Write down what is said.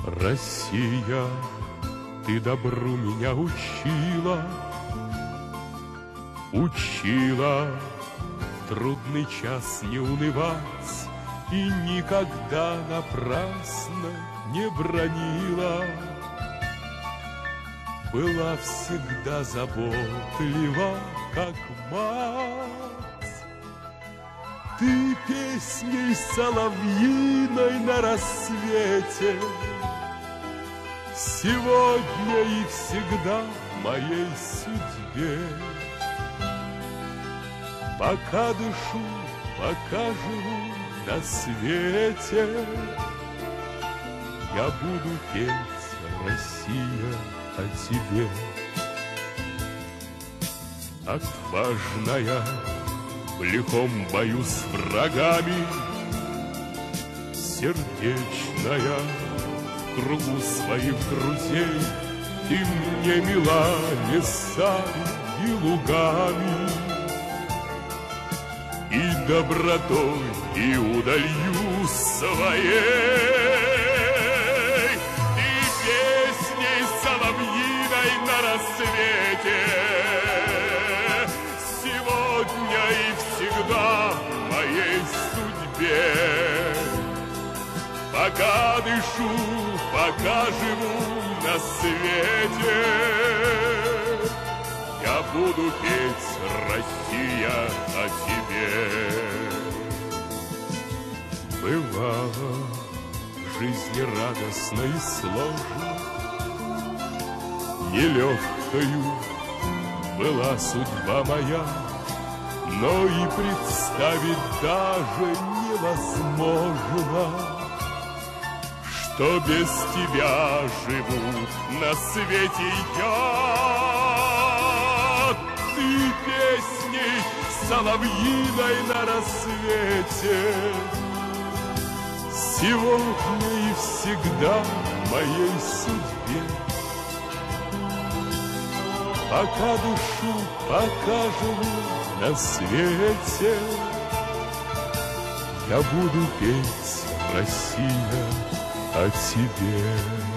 Россия, ты добру меня учила, учила в трудный час не унывать и никогда напрасно не бранила. Была всегда заботлива, как мать. Ты песней соловьиной на рассвете сегодня и всегда в моей судьбе. Пока дышу, пока живу на свете, я буду петь, Россия, о тебе. Отважная в лихом бою с врагами, сердечная в кругу своих друзей, ты мне мила лесами и лугами, и добротой, и удалью своей, и песней соловьиной на рассвете сегодня и всегда в моей судьбе. Пока дышу, пока живу на свете, я буду петь, Россия, о тебе. Бывало в жизни радостно и сложно, нелегкою была судьба моя, но и представить даже невозможно, что без тебя живу на свете я. Ты песней соловьиной на рассвете сегодня и всегда в моей судьбе. Пока душу, пока живу на свете, я буду петь, Россия, о тебе.